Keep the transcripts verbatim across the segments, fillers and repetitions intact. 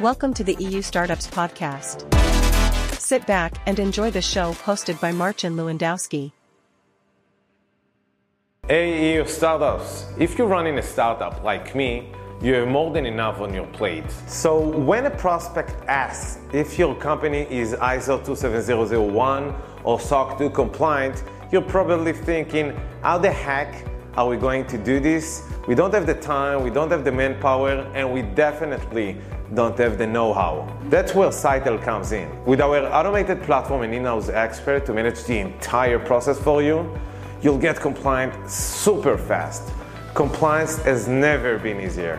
Welcome to the E U Startups Podcast. Sit back and enjoy the show hosted by Marcin Lewandowski. Hey E U Startups, if you're running a startup like me, you have more than enough on your plate. So when a prospect asks if your company is I S O two seven zero zero one or S O C two compliant, you're probably thinking, how the heck are we going to do this? We don't have the time, we don't have the manpower, and we definitely don't have the know-how. That's where Sitel comes in. With our automated platform and in-house expert to manage the entire process for you, you'll get compliant super fast. Compliance has never been easier.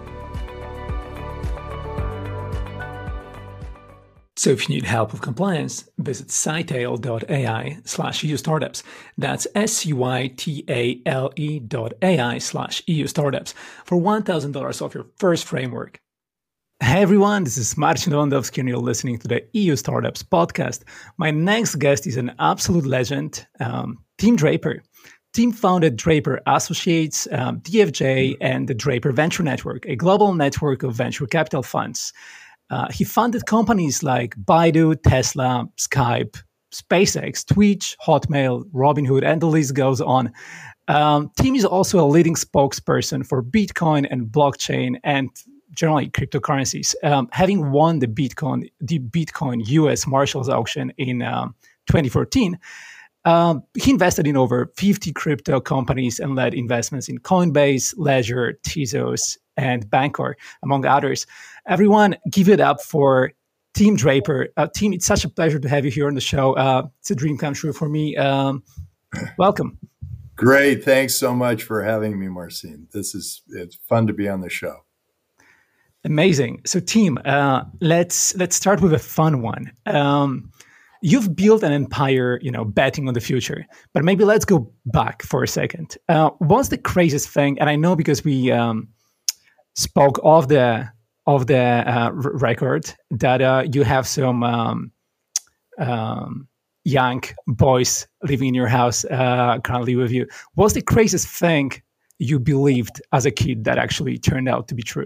So if you need help with compliance, visit Sitel.ai slash EU Startups. That's S-C-Y-T-A-L-E dot A-I slash EU Startups for one thousand dollars off your first framework. Hey everyone, this is Marcin Lewandowski and you're listening to the E U Startups Podcast. My next guest is an absolute legend, um, Tim Draper. Tim founded Draper Associates, um, D F J, and the Draper Venture Network, a global network of venture capital funds. Uh, he funded companies like Baidu, Tesla, Skype, SpaceX, Twitch, Hotmail, Robinhood, and the list goes on. Um, Tim is also a leading spokesperson for Bitcoin and blockchain and generally cryptocurrencies, um, having won the Bitcoin the Bitcoin U S Marshalls auction in um, twenty fourteen. Um, he invested in over fifty crypto companies and led investments in Coinbase, Ledger, Tezos, and Bancor, among others. Everyone, give it up for Tim Draper. Uh, Tim, it's such a pleasure to have you here on the show. Uh, it's a dream come true for me. Um, welcome. Great. Thanks so much for having me, Marcin. This is it's fun to be on the show. Amazing. So, Tim, uh, let's let's start with a fun one. Um, you've built an empire, you know, betting on the future. But maybe let's go back for a second. Uh, what's the craziest thing? And I know because we um, spoke off the of the uh, r- record that uh, you have some um, um, young boys living in your house uh, currently with you. What's the craziest thing you believed as a kid that actually turned out to be true?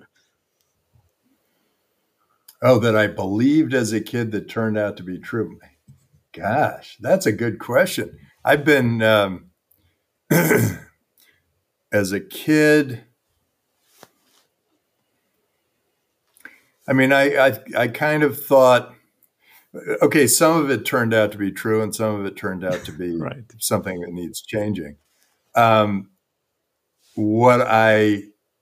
Oh, that I believed as a kid that turned out to be true. Gosh, that's a good question. I've been, um, as a kid, I mean, I, I I kind of thought, okay, some of it turned out to be true and some of it turned out to be right. something that needs changing. Um, what I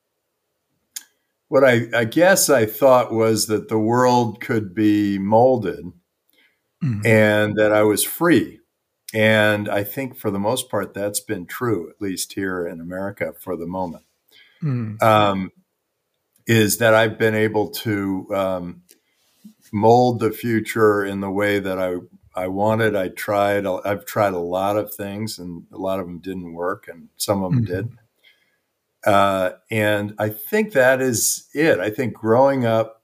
What I, I guess I thought was that the world could be molded mm-hmm. and that I was free. And I think for the most part, that's been true, at least here in America for the moment, mm-hmm. um, is that I've been able to um, mold the future in the way that I, I wanted. I tried, I've tried a lot of things and a lot of them didn't work and some of them mm-hmm. did. Uh, and I think that is it. I think growing up,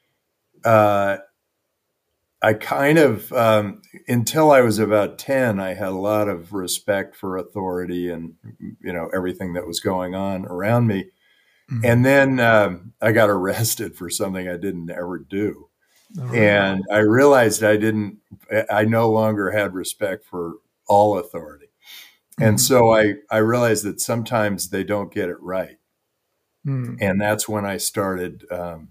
uh, I kind of, um, until I was about ten, I had a lot of respect for authority and, you know, everything that was going on around me. Mm-hmm. And then um, I got arrested for something I didn't ever do. Oh, and I realized I didn't, I no longer had respect for all authority. And so I, I realized that sometimes they don't get it right. Mm. And that's when I started um,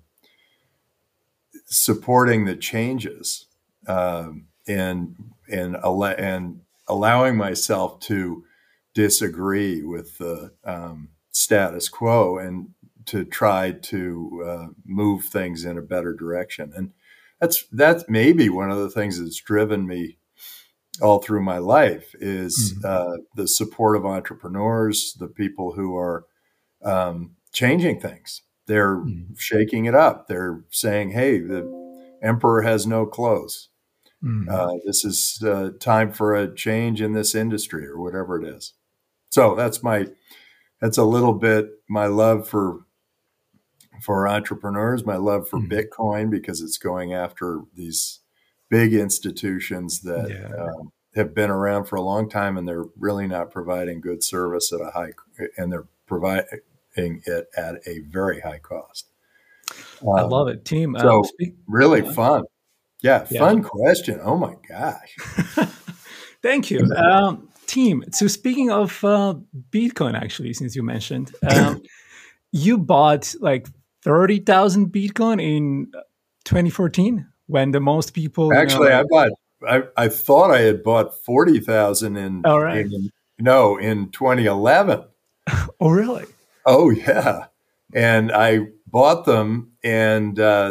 supporting the changes um, and, and, al- and allowing myself to disagree with the um, status quo and to try to uh, move things in a better direction. And that's, that's maybe one of the things that's driven me all through my life is mm-hmm. uh, the support of entrepreneurs, the people who are um, changing things. They're mm-hmm. shaking it up. They're saying, hey, the emperor has no clothes. Mm-hmm. Uh, this is uh, time for a change in this industry or whatever it is. So that's my, that's a little bit my love for, for entrepreneurs, my love for mm-hmm. Bitcoin, because it's going after these big institutions that yeah. um, have been around for a long time, and they're really not providing good service at a high, and they're providing it at a very high cost. I Um, love it, team. Um, so speak, really uh, fun. Yeah, yeah. fun question. Oh my gosh. Thank you, um, team. So speaking of uh, Bitcoin, actually, since you mentioned, um, you bought like thirty thousand Bitcoin in twenty fourteen when the most people, you know, Actually, like, I bought. I, I thought I had bought forty thousand in all right. in no in twenty eleven. Oh, really? Oh yeah, and I bought them, and uh,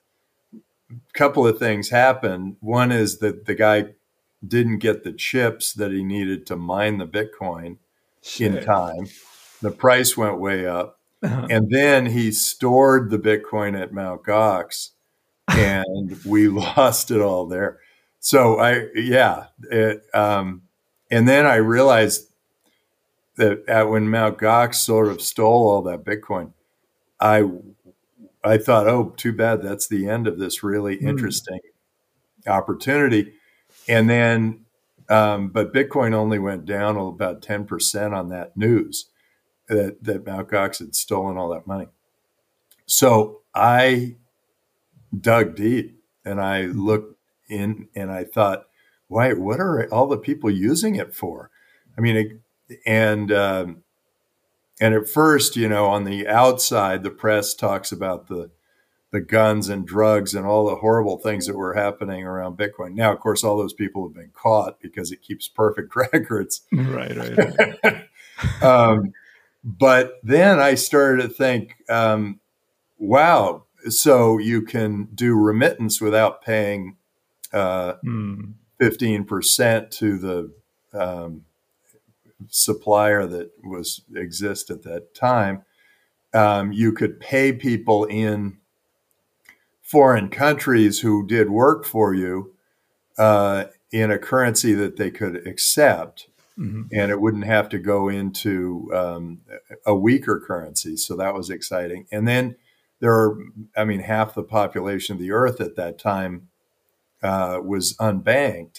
a couple of things happened. One is that the guy didn't get the chips that he needed to mine the Bitcoin in Shit. time. The price went way up, Uh-huh. and then he stored the Bitcoin at Mount Gox, and we lost it all there. So I, yeah, it, um, and then I realized that at, when Mount Gox sort of stole all that Bitcoin, I, I thought, oh, too bad. That's the end of this really Mm. interesting opportunity. And then, um, but Bitcoin only went down about ten percent on that news that, that Mount Gox had stolen all that money. So I dug deep and I looked in and I thought, why, what are all the people using it for? I mean, it, and, um, and at first, you know, on the outside, the press talks about the, the guns and drugs and all the horrible things that were happening around Bitcoin. Now, of course, all those people have been caught because it keeps perfect records. Right, right, right. um, but then I started to think, um, wow, so you can do remittance without paying uh, Mm. fifteen percent to the um, supplier that was exist at that time. Um, you could pay people in foreign countries who did work for you uh, in a currency that they could accept, Mm-hmm. and it wouldn't have to go into um, a weaker currency. So that was exciting. And then there are, I mean, half the population of the earth at that time uh, was unbanked,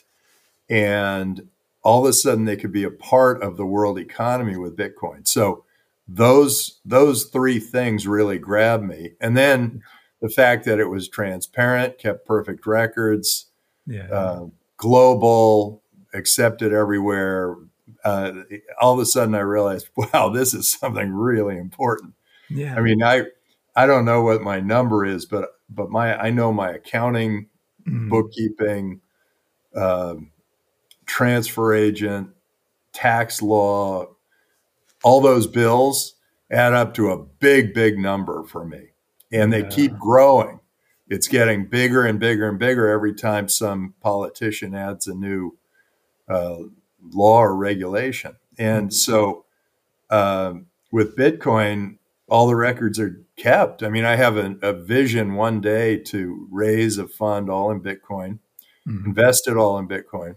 and all of a sudden they could be a part of the world economy with Bitcoin. So those those three things really grabbed me. And then the fact that it was transparent, kept perfect records, Yeah. uh, global, accepted everywhere. Uh, all of a sudden I realized, wow, this is something really important. Yeah. I mean, I I don't know what my number is, but but my I know my accounting, Mm. bookkeeping, um, transfer agent, tax law, all those bills add up to a big, big number for me. And they Yeah. keep growing. It's getting bigger and bigger and bigger every time some politician adds a new uh, law or regulation. And so um, with Bitcoin, all the records are kept. I mean, I have a, a vision one day to raise a fund all in Bitcoin, Mm. invest it all in Bitcoin,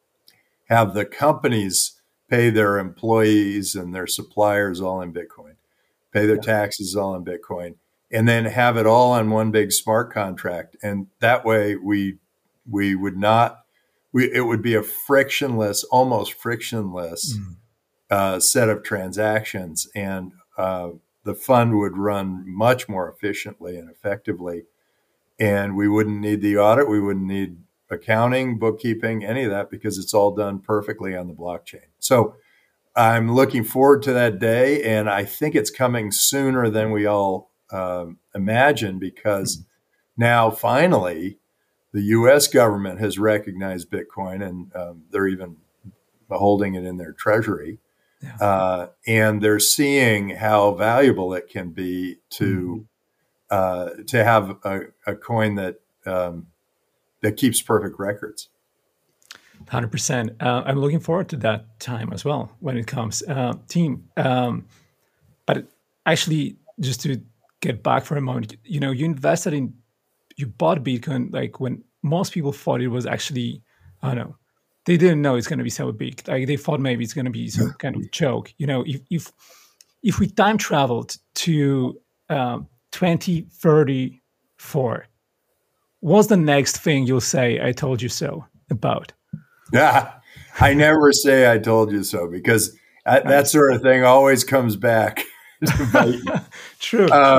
have the companies pay their employees and their suppliers all in Bitcoin, pay their taxes all in Bitcoin, and then have it all on one big smart contract. And that way we we would not, we, it would be a frictionless, almost frictionless Mm. uh, set of transactions. And uh, the fund would run much more efficiently and effectively. And we wouldn't need the audit. We wouldn't need accounting, bookkeeping, any of that, because it's all done perfectly on the blockchain. So I'm looking forward to that day. And I think it's coming sooner than we all um, imagine, because now finally the U S government has recognized Bitcoin, and um, they're even holding it in their treasury. Yeah. Uh, and they're seeing how valuable it can be to uh, to have a, a coin that um, that keeps perfect records. one hundred percent. Uh, I'm looking forward to that time as well when it comes. Uh, team, um, but actually, just to get back for a moment, you know, you invested in, you bought Bitcoin like when most people thought it was actually, I don't know, they didn't know it's going to be so big. Like they thought maybe it's going to be some kind of joke. You know, if if if we time traveled to um, twenty thirty-four, what's the next thing you'll say "I told you so" about? Yeah, I never say "I told you so," because that, that sort of thing always comes back to bite you. True. Um,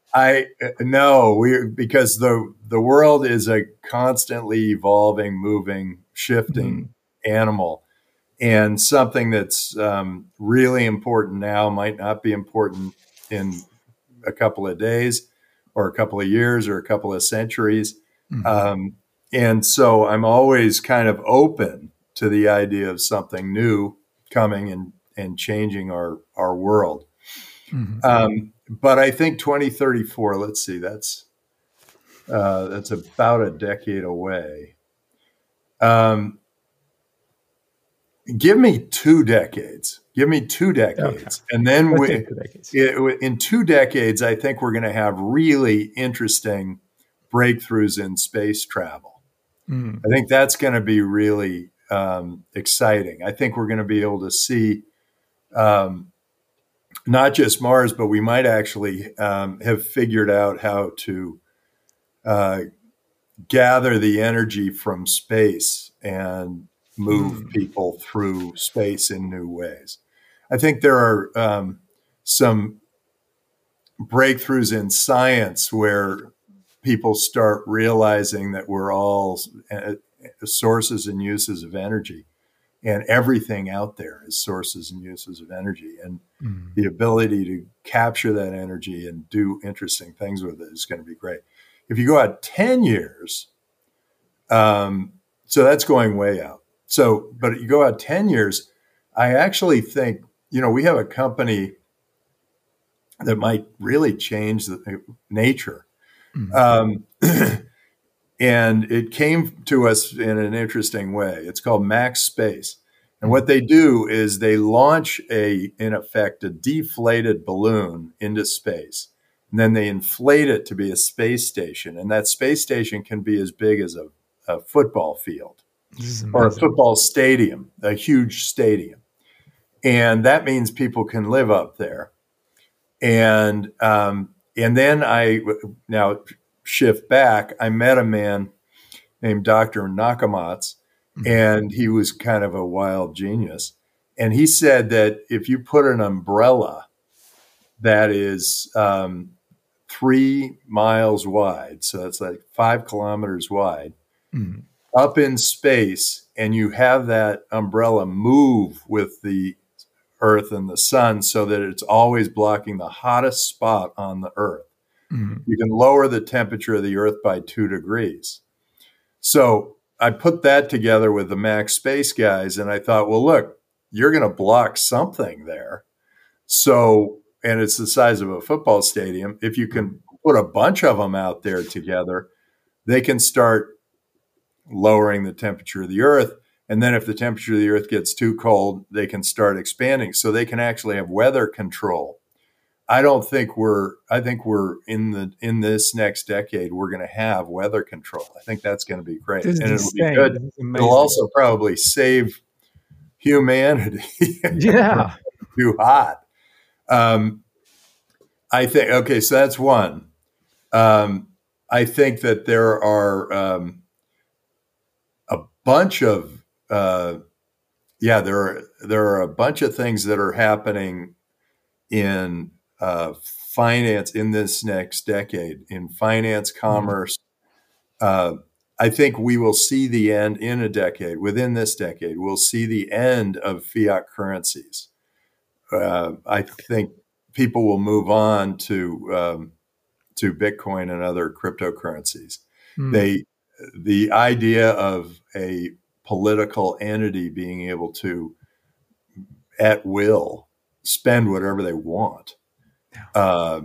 I no, we because the the world is a constantly evolving, moving, shifting mm. animal, and something that's um, really important now might not be important in a couple of days, or a couple of years, or a couple of centuries. Mm. Um, and so I'm always kind of open to the idea of something new coming and and changing our our world. Mm-hmm. Um, but I think twenty thirty-four, let's see, that's uh, that's about a decade away. Um, give me two decades. Give me two decades. Okay. And then we, two decades. It, in two decades, I think we're going to have really interesting breakthroughs in space travel. Mm. I think that's going to be really um, exciting. I think we're going to be able to see um, not just Mars, but we might actually um, have figured out how to uh, gather the energy from space and move mm. people through space in new ways. I think there are um, some breakthroughs in science where people start realizing that we're all uh, sources and uses of energy. And everything out there is sources and uses of energy. And mm. the ability to capture that energy and do interesting things with it is going to be great. If you go out ten years, um, so that's going way out. So, but you go out ten years, I actually think, you know, we have a company that might really change the nature. Mm. Um, And it came to us in an interesting way. It's called Max Space. And what they do is they launch a, in effect, a deflated balloon into space. And then they inflate it to be a space station. And that space station can be as big as a, a football field or a football stadium, a huge stadium. And that means people can live up there. And, um, and then I, now, shift back, I met a man named Doctor Nakamatsu, and he was kind of a wild genius. And he said that if you put an umbrella that is um, three miles wide, so that's like five kilometers wide, mm-hmm. up in space, and you have that umbrella move with the Earth and the sun so that it's always blocking the hottest spot on the Earth, mm-hmm. you can lower the temperature of the Earth by two degrees. So I put that together with the Max Space guys, and I thought, well, look, you're going to block something there. So, and it's the size of a football stadium. If you can put a bunch of them out there together, they can start lowering the temperature of the Earth. And then if the temperature of the Earth gets too cold, they can start expanding. So they can actually have weather control. I don't think we're, I think we're in the, in this next decade, we're going to have weather control. I think that's going to be great. And it'll be good. It'll also probably save humanity. Yeah. Too hot. Um, I think, okay, so that's one. Um, I think that there are um, a bunch of, uh, yeah, there are, there are a bunch of things that are happening in Uh, finance in this next decade, in finance, commerce. Uh, I think we will see the end in a decade, within this decade, we'll see the end of fiat currencies. Uh, I think people will move on to um, to Bitcoin and other cryptocurrencies. Mm. They, the idea of a political entity being able to, at will, spend whatever they want. Uh,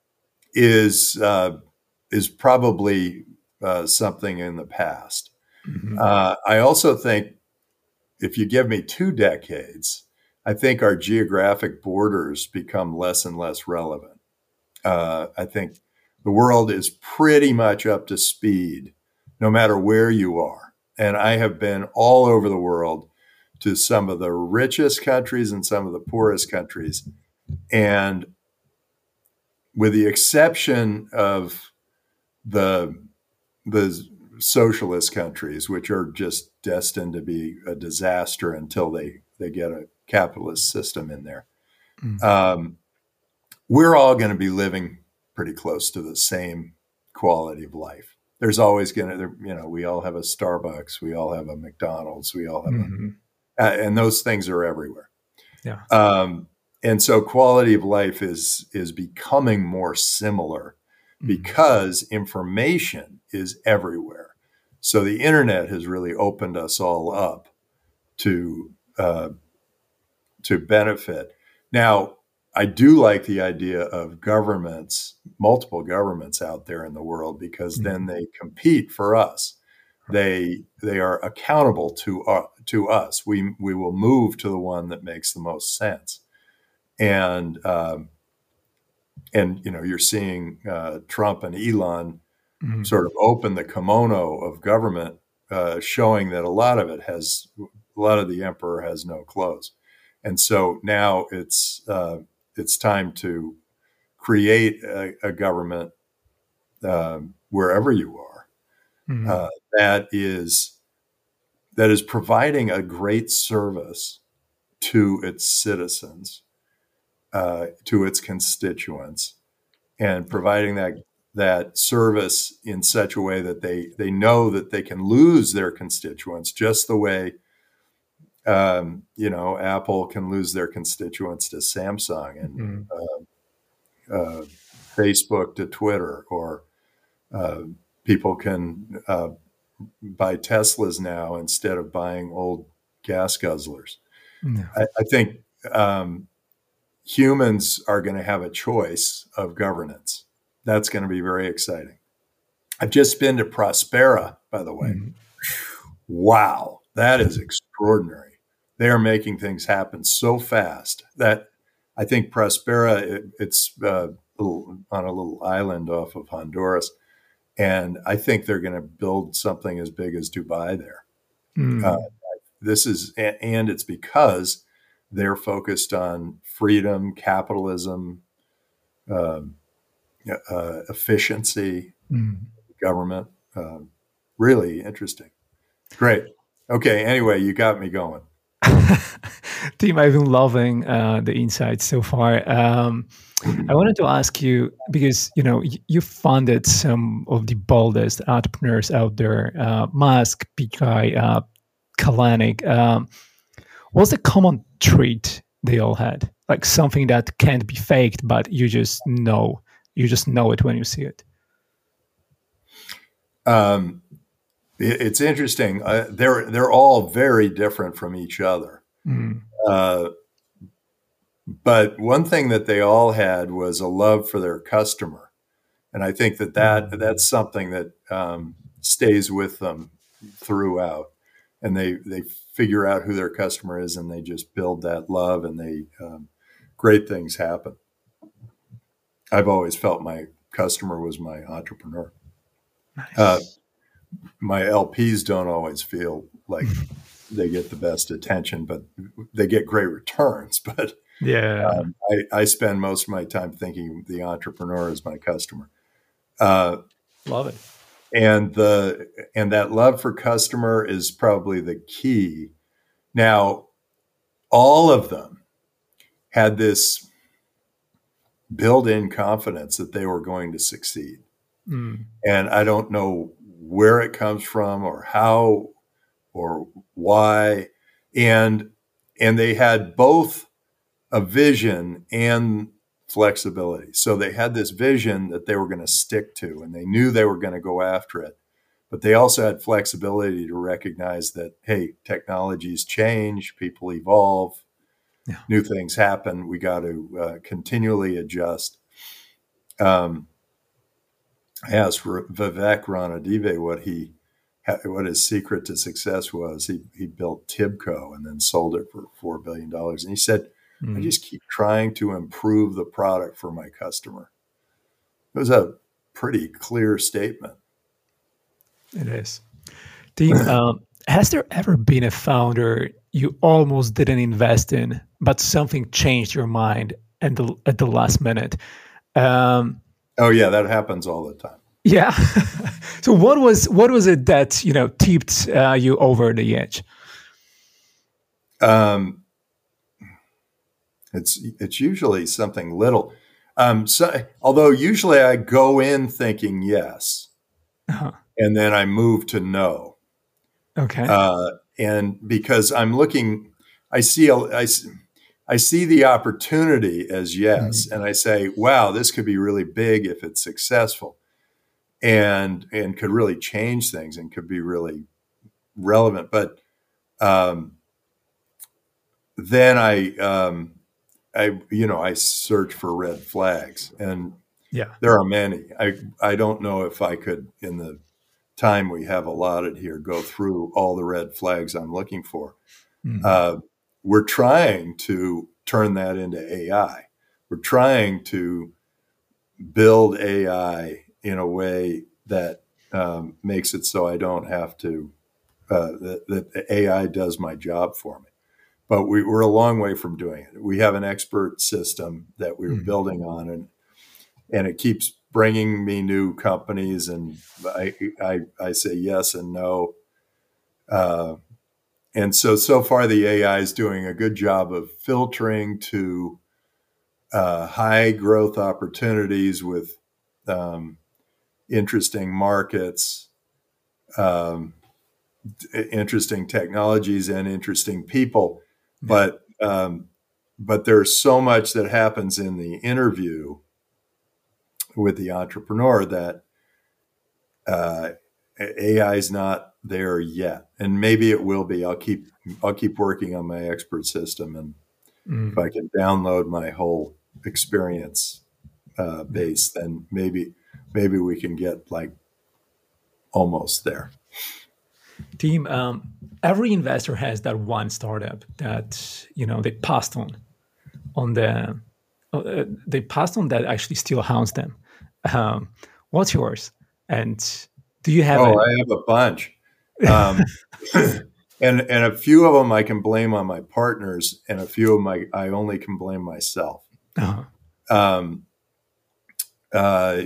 is uh, is probably uh, something in the past. Mm-hmm. Uh, I also think if you give me two decades, I think our geographic borders become less and less relevant. Uh, I think the world is pretty much up to speed, no matter where you are. And I have been all over the world to some of the richest countries and some of the poorest countries. And with the exception of the the socialist countries, which are just destined to be a disaster until they, they get a capitalist system in there, mm. um, we're all going to be living pretty close to the same quality of life. There's always going to, you know, we all have a Starbucks, we all have a McDonald's, we all have mm-hmm. a, uh, and those things are everywhere. Yeah. Um, and so quality of life is, is becoming more similar mm-hmm. because information is everywhere. So the internet has really opened us all up to, uh, to benefit. Now, I do like the idea of governments, multiple governments out there in the world, because mm-hmm. then they compete for us. They they are accountable to uh, to us. We we will move to the one that makes the most sense. And um, and you know, you're seeing uh, Trump and Elon mm-hmm. sort of open the kimono of government, uh, showing that a lot of it has a lot of the emperor has no clothes. And so now it's uh, it's time to create a, a government uh, wherever you are mm-hmm. uh, that is that is providing a great service to its citizens, uh, to its constituents, and providing that that service in such a way that they they know that they can lose their constituents just the way. Um, you know, Apple can lose their constituents to Samsung, and mm-hmm. uh, uh, Facebook to Twitter, or uh, people can uh, buy Teslas now instead of buying old gas guzzlers. No. I, I think um, humans are going to have a choice of governance. That's going to be very exciting. I've just been to Prospera, by the way. Mm-hmm. Wow, that is extraordinary. They are making things happen so fast that I think Prospera, it, it's uh, little, on a little island off of Honduras. And I think they're going to build something as big as Dubai there. Mm. Uh, this is, and it's because they're focused on freedom, capitalism, um, uh, efficiency, mm. government. Uh, really interesting. Great. Okay. Anyway, you got me going. Tim, I've been loving uh, the insights so far. Um, I wanted to ask you, because you know you, you funded some of the boldest entrepreneurs out there: uh, Musk, Pichai, uh, Kalanick. Um, what's the common trait they all had? Like something that can't be faked, but you just know, you just know it when you see it. Um. It's interesting. Uh, they're they're all very different from each other. Mm. Uh, but one thing that they all had was a love for their customer, and I think that, that that's something that um, stays with them throughout. And they they figure out who their customer is, and they just build that love, and they um, great things happen. I've always felt my customer was my entrepreneur. Nice. Uh, My L Ps don't always feel like they get the best attention, but they get great returns. But yeah, um, I, I spend most of my time thinking the entrepreneur is my customer. Uh, Love it. And the and that love for customer is probably the key. Now, all of them had this built-in confidence that they were going to succeed. Mm. And I don't know where it comes from or how or why. And, and they had both a vision and flexibility. So they had this vision that they were going to stick to, and they knew they were going to go after it. But they also had flexibility to recognize that, hey, technologies change, people evolve, yeah. new things happen. We got to uh, continually adjust. Um, I asked Vivek Ranadive what he, what his secret to success was. He he built Tibco and then sold it for four billion dollars. And he said, mm. I just keep trying to improve the product for my customer. It was a pretty clear statement. It is. Tim, um, has there ever been a founder you almost didn't invest in, but something changed your mind at the, at the last minute? Um, oh yeah, that happens all the time. Yeah. So what was what was it that you know tipped uh, you over the edge? Um, it's it's usually something little. Um, so, although usually I go in thinking yes, Uh-huh. and then I move to no. Okay. Uh, and because I'm looking, I see, a, I, I see the opportunity as yes. Mm-hmm. And I say, wow, this could be really big if it's successful and, and could really change things and could be really relevant. But, um, then I, um, I, you know, I search for red flags, and Yeah. there are many. I, I don't know if I could, in the time we have allotted here, go through all the red flags I'm looking for. Mm-hmm. Uh, we're trying to turn that into A I. We're trying to build A I in a way that um, makes it so I don't have to, uh, that, that the A I does my job for me. But we, we're a long way from doing it. We have an expert system that we're Mm-hmm. building on, and and it keeps bringing me new companies, and I I, I say yes and no. Uh, and so so far, the A I is doing a good job of filtering to uh, high growth opportunities with um, interesting markets, um, interesting technologies, and interesting people. Yeah. But um, but there's so much that happens in the interview with the entrepreneur that uh, A I is not there yet, and maybe it will be. I'll keep I'll keep working on my expert system, and Mm-hmm. if I can download my whole experience uh, base, then maybe maybe we can get like almost there. Team, um, every investor has that one startup that, you know, they passed on, on the, uh, they passed on that actually still haunts them. Um, what's yours? And do you have Oh, a- I have a bunch. Um, and and a few of them I can blame on my partners, and a few of them I, I only can blame myself. uh-huh. Um, uh,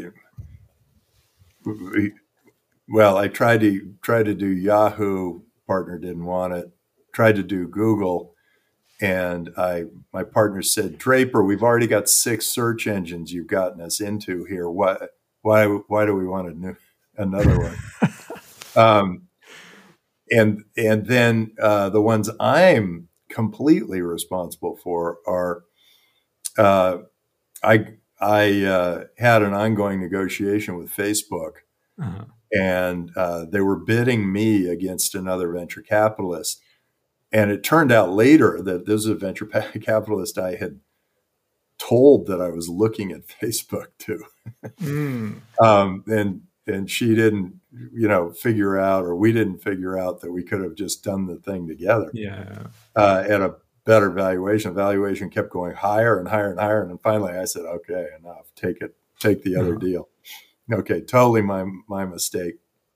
we, well, I tried to tried to do Yahoo. Partner didn't want it. Tried to do Google, and I my partner said, Draper, we've already got six search engines you've gotten us into here. Why why why do we want a new another one? um, and and then uh, the ones I'm completely responsible for are uh, I I uh, had an ongoing negotiation with Facebook. Uh-huh. And uh, they were bidding me against another venture capitalist. And it turned out later that this was a venture capitalist I had told that I was looking at Facebook to. Mm. um, and and she didn't, you know, figure out, or we didn't figure out that we could have just done the thing together Yeah. uh, at a better valuation. Valuation kept going higher and higher and higher. And then finally I said, okay, enough, take it, take the other Uh-huh. deal. Okay, totally my my mistake.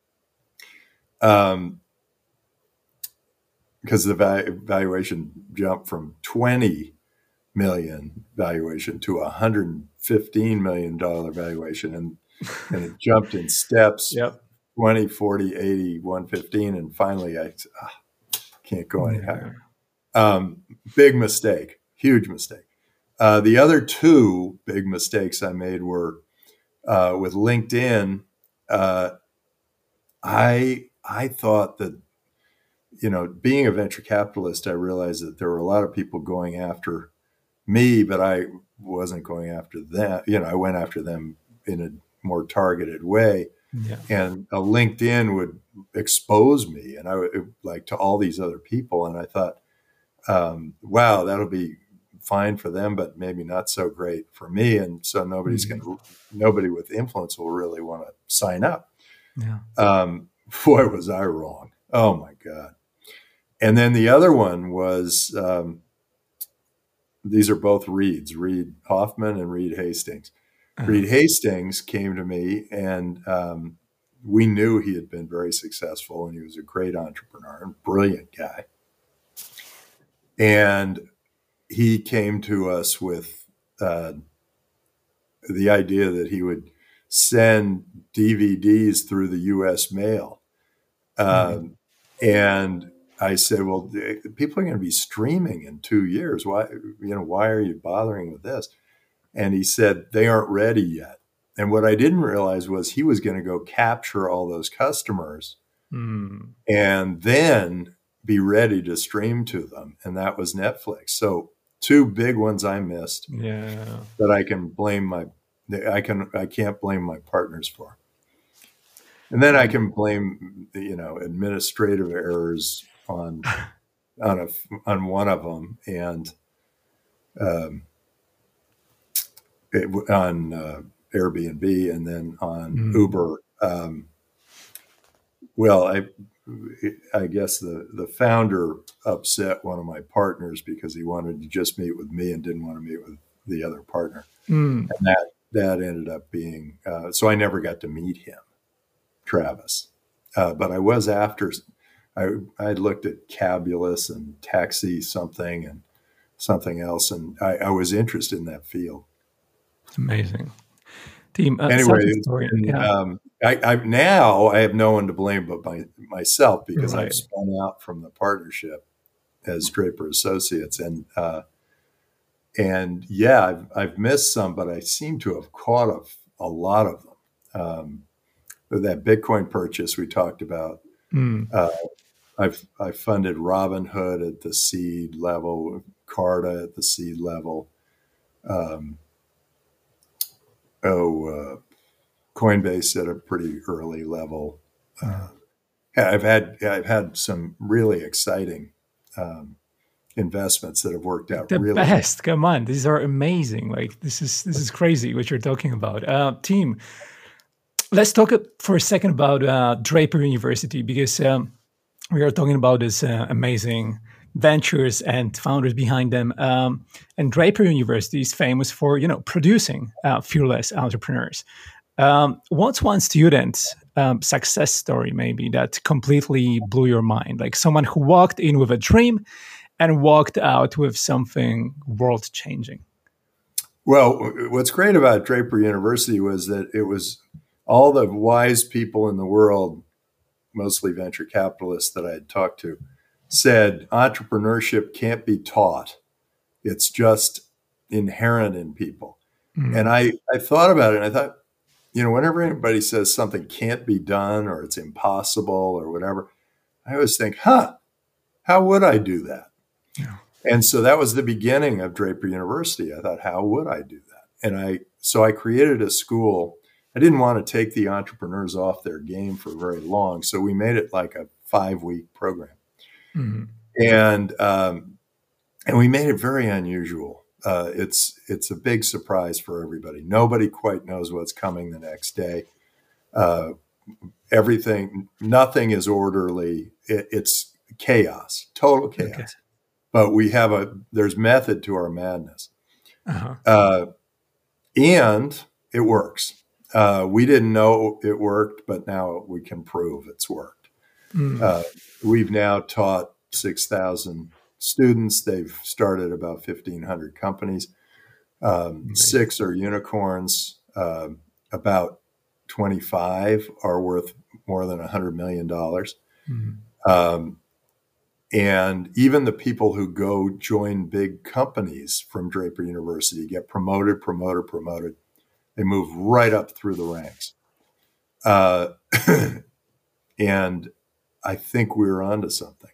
Um, because the va- valuation jumped from twenty million valuation to a one hundred fifteen million dollar valuation, and and it jumped in steps. Yep. twenty, forty, eighty, one fifteen, and finally I ah, can't go any Yeah. higher. Um, big mistake, huge mistake. Uh, the other two big mistakes I made were uh, with LinkedIn. Uh, I I thought that, you know, being a venture capitalist, I realized that there were a lot of people going after me, but I wasn't going after them. You know, I went after them in a more targeted way. Yeah. And a LinkedIn would expose me, and I would, like, to all these other people. And I thought, um, wow, that'll be fine for them, but maybe not so great for me. And so nobody's Mhm. going to, nobody with influence will really want to sign up. Yeah. Um, boy, was I wrong. Oh my God. And then the other one was, um, these are both Reeds, Reed Hoffman and Reed Hastings. Uh-huh. Reed Hastings came to me, and um, we knew he had been very successful, and he was a great entrepreneur and brilliant guy. And he came to us with uh, the idea that he would send D V Ds through the U S mail. Um, Mhm. And I said, well, people are going to be streaming in two years. Why, you know, why are you bothering with this? And he said, they aren't ready yet. And what I didn't realize was he was going to go capture all those customers mm. and then be ready to stream to them. And that was Netflix. So two big ones I missed yeah. that I can blame my, I can, I can't blame my partners for. And then I can blame, you know, administrative errors on, on a, on one of them. And, um, it, on, uh, Airbnb, and then on mm. Uber. Um, well, I, I guess the, the founder upset one of my partners because he wanted to just meet with me and didn't want to meet with the other partner. Mm. And that, that ended up being, uh, so I never got to meet him, Travis. Uh, but I was after, I I looked at Cabulous and Taxi something and something else. And I, I was interested in that field. It's amazing. Team, uh, anyway, and, yeah. um, I, I now I have no one to blame but my, myself because right. I've spun out from the partnership as Draper Associates, and uh, and yeah, I've I've missed some, but I seem to have caught a, a lot of them. Um, that Bitcoin purchase we talked about, mm. uh, I've I funded Robinhood at the seed level, Carta at the seed level. Um, Oh, uh, Coinbase at a pretty early level. Uh, I've had I've had some really exciting um, investments that have worked out the really best. Well. Come on, these are amazing. Like this is this is crazy what you're talking about. Uh, team, let's talk for a second about uh, Draper University, because um, we are talking about this uh, amazing ventures and founders behind them. Um, and Draper University is famous for, you know, producing uh, fearless entrepreneurs. Um, what's one student's um, success story maybe that completely blew your mind? Like someone who walked in with a dream and walked out with something world-changing. Well, what's great about Draper University was that it was all the wise people in the world, mostly venture capitalists that I had talked to, said entrepreneurship can't be taught. It's just inherent in people. Mm-hmm. And I, I thought about it and I thought, you know, whenever anybody says something can't be done or it's impossible or whatever, I always think, huh, how would I do that? Yeah. And so that was the beginning of Draper University. I thought, how would I do that? And I, so I created a school. I didn't want to take the entrepreneurs off their game for very long. So we made it like a five week program. Mm-hmm. And um, and we made it very unusual. Uh, it's it's a big surprise for everybody. Nobody quite knows what's coming the next day. Uh, everything, nothing is orderly. It, it's chaos, total chaos. Okay. But we have a there's method to our madness, uh-huh. uh, and it works. Uh, we didn't know it worked, but now we can prove it's worked. Mm. Uh, we've now taught six thousand students. They've started about fifteen hundred companies. Um, six are unicorns. Uh, about twenty-five are worth more than one hundred million dollars. Mm. Um, and even the people who go join big companies from Draper University get promoted, promoted, promoted. They move right up through the ranks. Uh, and I think we were onto something.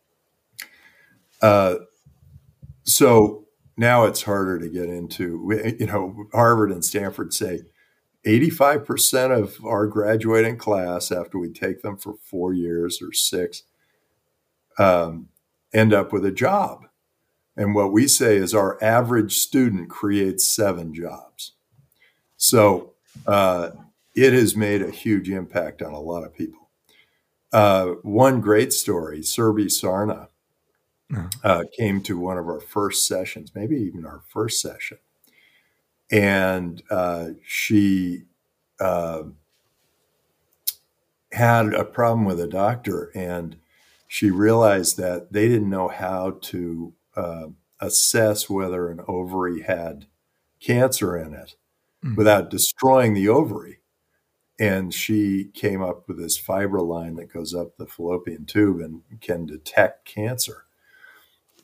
Uh, so now it's harder to get into, you know, Harvard and Stanford say eighty-five percent of our graduating class, after we take them for four years or six, um, end up with a job. And what we say is our average student creates seven jobs. So uh, it has made a huge impact on a lot of people. Uh, one great story, Surbi Sarna uh, came to one of our first sessions, maybe even our first session. And uh, she uh, had a problem with a doctor, and she realized that they didn't know how to uh, assess whether an ovary had cancer in it mm-hmm. without destroying the ovary. And she came up with this fiber line that goes up the fallopian tube and can detect cancer.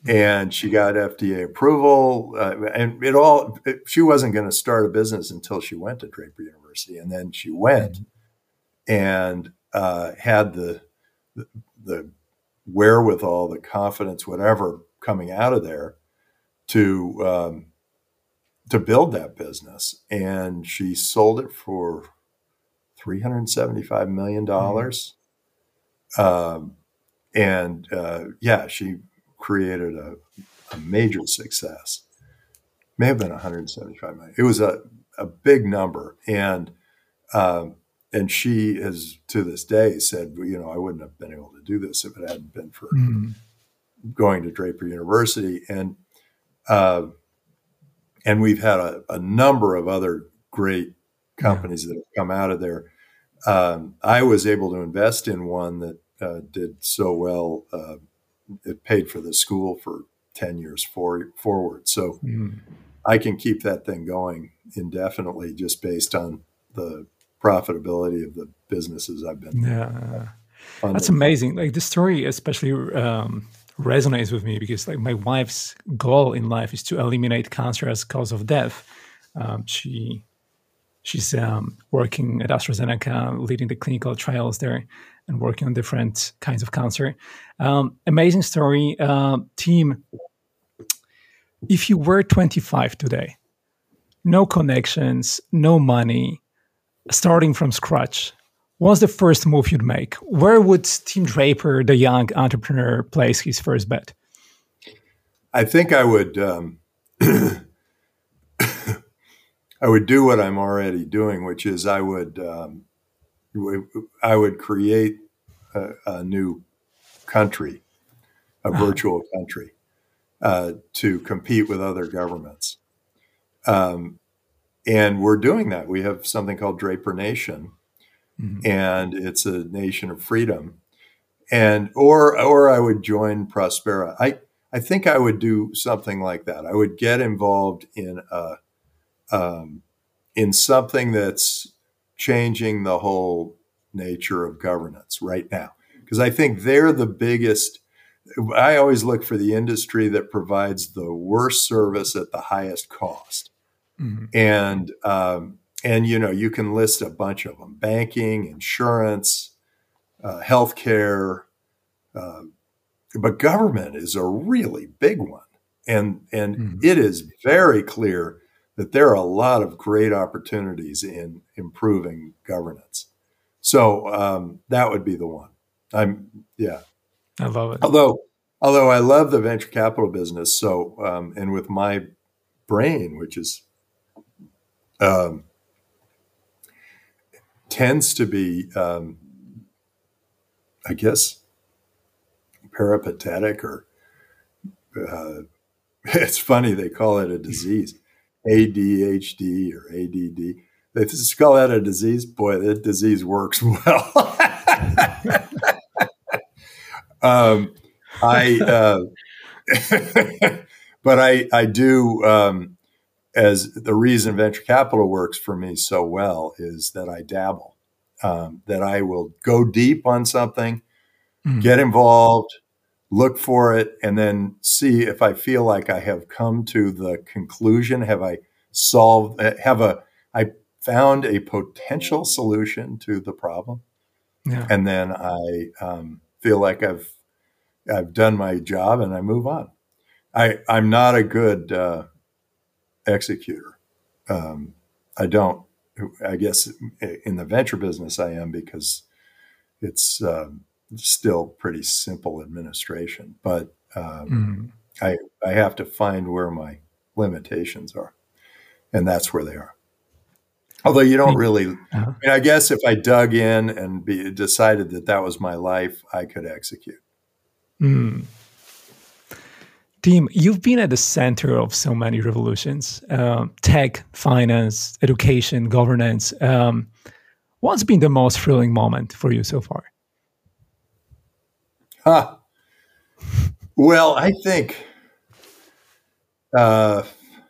And she got F D A approval, uh, and it all. It, she wasn't going to start a business until she went to Draper University, and then she went and uh, had the, the the wherewithal, the confidence, whatever, coming out of there to um, to build that business, and she sold it for three hundred seventy-five million dollars. Mm-hmm. Um, and uh, yeah, she created a, a major success. May have been one hundred seventy-five million. It was a, a big number. And, um, and she has to this day said, you know, I wouldn't have been able to do this if it hadn't been for mm. going to Draper University. And, uh, and we've had a, a number of other great companies yeah. that have come out of there. Um, I was able to invest in one that uh, did so well. Uh, it paid for the school for ten years for, forward. So mm. I can keep that thing going indefinitely just based on the profitability of the businesses I've been. Yeah, funding. That's amazing. Like the story especially um, resonates with me because like my wife's goal in life is to eliminate cancer as a cause of death. Um, she She's um, working at AstraZeneca, leading the clinical trials there and working on different kinds of cancer. Um, amazing story. Uh, team, if you were twenty-five today, no connections, no money, starting from scratch, what's the first move you'd make? Where would Tim Draper, the young entrepreneur, place his first bet? I think I would... Um I would do what I'm already doing, which is I would um, I would create a, a new country, a virtual country, uh, to compete with other governments. Um, and we're doing that. We have something called Draper Nation, mm-hmm. and it's a nation of freedom. And or or I would join Prospera. I I think I would do something like that. I would get involved in a Um, in something that's changing the whole nature of governance right now. Because I think they're the biggest. I always look for the industry that provides the worst service at the highest cost. Mm-hmm. And, um, and, you know, you can list a bunch of them: banking, insurance, uh, healthcare, uh, but government is a really big one. And, and mm-hmm. it is very clear that there are a lot of great opportunities in improving governance. So um, that would be the one. I'm, yeah. I love it. Although, although I love the venture capital business. So, um, and with my brain, which is, um, tends to be, um, I guess, peripatetic or, uh, it's funny, they call it a disease. A D H D or A D D. They just call that a disease. Boy, that disease works well. um, I, uh, but I, I do, um, as the reason venture capital works for me so well is that I dabble, um, that I will go deep on something, mm. get involved, look for it, and then see if I feel like I have come to the conclusion. Have I solved, have a, I found a potential solution to the problem. Yeah. And then I um, feel like I've, I've done my job and I move on. I, I'm not a good uh, executor. Um, I don't, I guess in the venture business I am because it's, um, still pretty simple administration, but um, mm. I I have to find where my limitations are, and that's where they are. Although you don't really, uh-huh. I mean, I guess if I dug in and be, decided that that was my life, I could execute. Mm. Tim, you've been at the center of so many revolutions: um, tech, finance, education, governance. Um, what's been the most thrilling moment for you so far? Huh. Well, I think uh,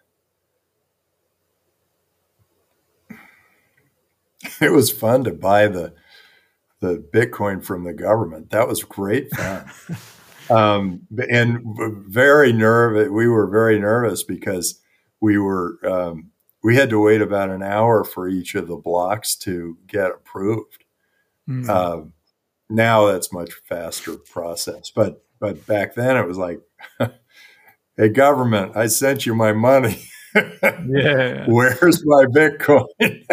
it was fun to buy the the Bitcoin from the government. That was great fun. um, and very nervous. We were very nervous because we were um, we had to wait about an hour for each of the blocks to get approved. Mm. Uh, now that's much faster process, but but back then it was like, hey, government, I sent you my money. Yeah. Where's my Bitcoin?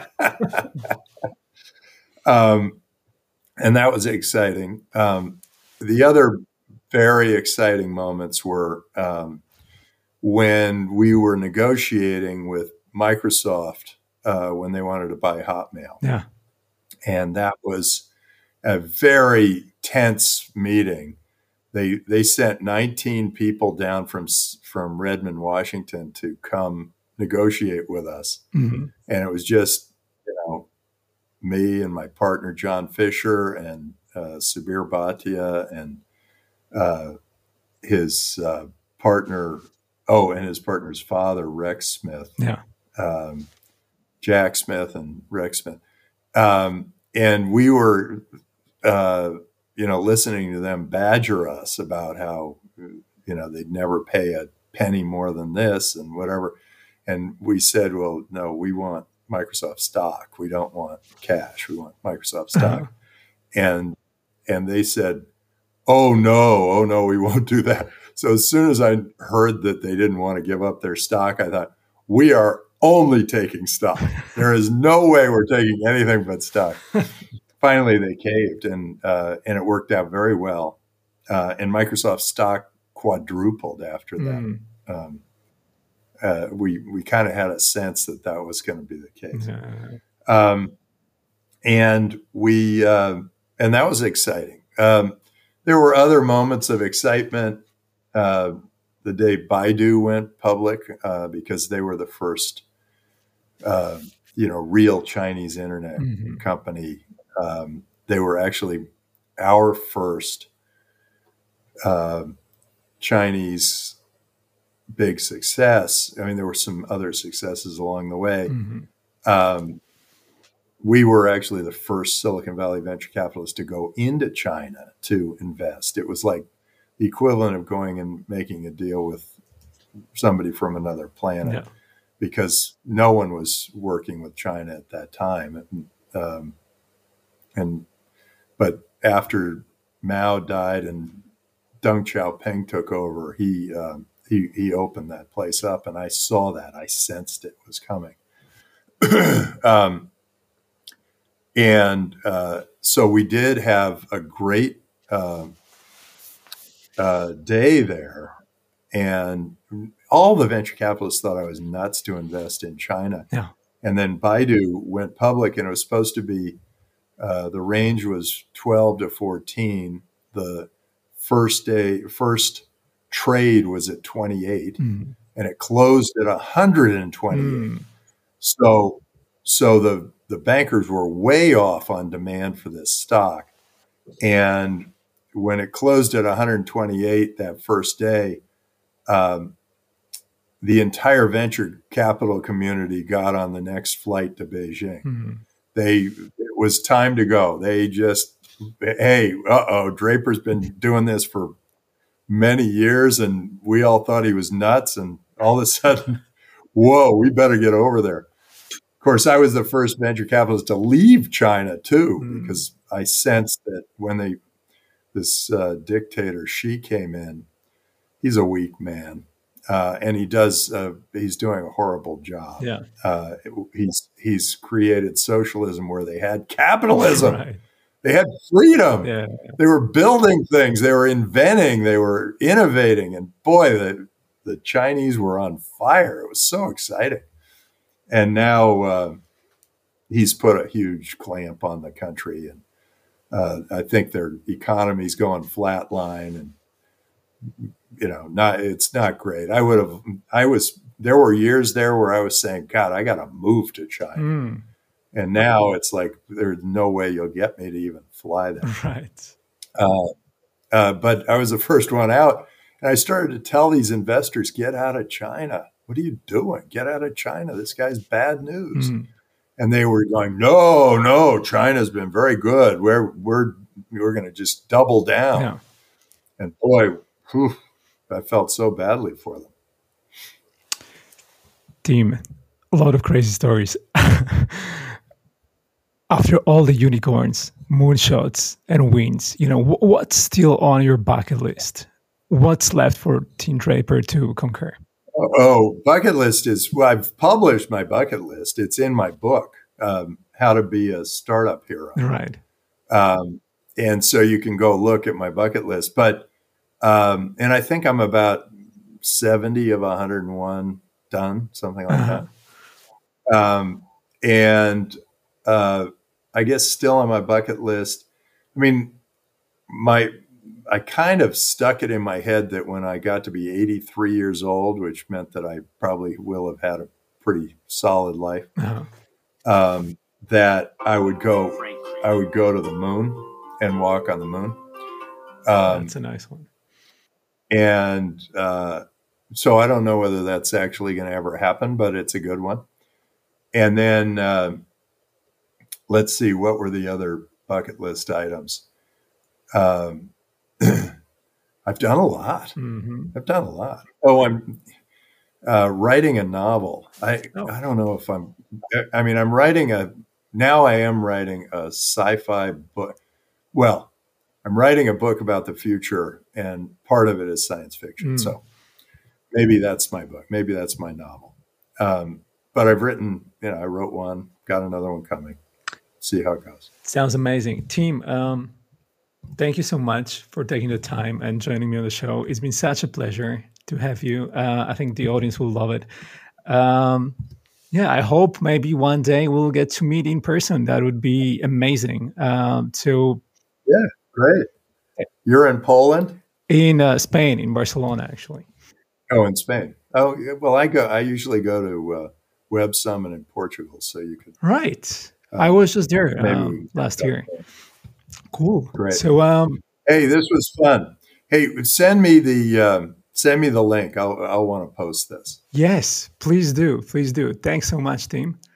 um, and that was exciting. Um, the other very exciting moments were um, when we were negotiating with Microsoft uh, when they wanted to buy Hotmail. Yeah. And that was a very tense meeting. They they sent nineteen people down from from Redmond, Washington, to come negotiate with us, mm-hmm. and it was just you know me and my partner John Fisher and uh, Subir Bhatia and uh, his uh, partner, oh, and his partner's father Rex Smith, yeah, um, Jack Smith and Rex Smith, um, and we were. Uh, you know, listening to them badger us about how, you know, they'd never pay a penny more than this and whatever. And we said, well, no, we want Microsoft stock. We don't want cash. We want Microsoft stock. Uh-huh. And, and they said, oh no, oh no, we won't do that. So as soon as I heard that they didn't want to give up their stock, I thought, we are only taking stock. There is no way we're taking anything but stock. Finally, they caved, and uh, and it worked out very well. Uh, and Microsoft stock quadrupled after that. Mm. Um, uh, we we kind of had a sense that that was going to be the case, mm-hmm. um, and we uh, and that was exciting. Um, there were other moments of excitement. Uh, the day Baidu went public, uh, because they were the first, uh, you know, real Chinese internet mm-hmm. company. Um, they were actually our first uh, Chinese big success. I mean, there were some other successes along the way. Mm-hmm. Um, we were actually the first Silicon Valley venture capitalist to go into China to invest. It was like the equivalent of going and making a deal with somebody from another planet, yeah. because no one was working with China at that time. And, um, And, but after Mao died and Deng Xiaoping took over, he, um, he, he opened that place up, and I saw that. I sensed it was coming. um, and, uh, so we did have a great, uh, uh, day there, and all the venture capitalists thought I was nuts to invest in China. Yeah. And then Baidu went public, and it was supposed to be, Uh, the range was twelve to fourteen. The first day, first trade was at twenty-eight, mm. and it closed at one hundred twenty-eight. Mm. So, so the the bankers were way off on demand for this stock, and when it closed at one hundred twenty-eight that first day, um, the entire venture capital community got on the next flight to Beijing. Mm. They, it was time to go. They just, hey, uh-oh, Draper's been doing this for many years, and we all thought he was nuts. And all of a sudden, whoa, we better get over there. Of course, I was the first venture capitalist to leave China too, mm. because I sensed that when they, this uh, dictator Xi came in, he's a weak man. Uh, and he does, uh, he's doing a horrible job. Yeah. Uh, he's, he's created socialism where they had capitalism. Right. They had freedom. Yeah. They were building things. They were inventing. They were innovating. And boy, the, the Chinese were on fire. It was so exciting. And now uh, he's put a huge clamp on the country. And uh, I think their economy's going flatline, and you know, not, it's not great. I would have, I was, there were years there where I was saying, God, I got to move to China. Mm. And now it's like, there's no way you'll get me to even fly there. Right. Uh, uh, but I was the first one out, and I started to tell these investors, get out of China. What are you doing? Get out of China. This guy's bad news. Mm. And they were going, no, no, China's been very good. We're, we're, we're going to just double down. Yeah. And boy, whew, I felt so badly for them. Team, a lot of crazy stories. After all the unicorns, moonshots, and wins, you know, wh- what's still on your bucket list? What's left for Team Draper to conquer? Oh, bucket list is, well, I've published my bucket list. It's in my book, um, How to Be a Startup Hero. Right. Um, and so you can go look at my bucket list. But, um, and I think I'm about seventy of one hundred one done, something like Uh-huh. that. Um, and uh, I guess still on my bucket list. I mean, my I kind of stuck it in my head that when I got to be eighty-three years old, which meant that I probably will have had a pretty solid life, Uh-huh. um, that I would go, I would go to the moon and walk on the moon. Um, That's a nice one. and uh, so I don't know whether that's actually going to ever happen, but it's a good one. And then uh, let's see, what were the other bucket list items? Um, I've done a lot. Mm-hmm. I've done a lot. Oh, I'm uh, writing a novel. I Oh. I don't know if I'm. I mean, I'm writing a. Now I am writing a sci-fi book. Well, I'm writing a book about the future, and part of it is science fiction. Mm. So maybe that's my book. Maybe that's my novel. Um, but I've written. You know, I wrote one. Got another one coming. See how it goes. Sounds amazing. Team, um, thank you so much for taking the time and joining me on the show. It's been such a pleasure to have you. Uh, I think the audience will love it. Um, yeah, I hope maybe one day we'll get to meet in person. That would be amazing. Um, so Yeah, great. You're in Poland? in uh, Spain, in Barcelona, actually. Oh, in Spain. Oh, yeah, well, I go. I usually go to uh, Web Summit in Portugal, so you could. Right. Uh, I was just there maybe um, we can last talk year. about it. Cool. Great. So, um, Hey, this was fun. Hey, send me the um, send me the link. I'll I'll want to post this. yes, please do. Please do. Thanks so much, team.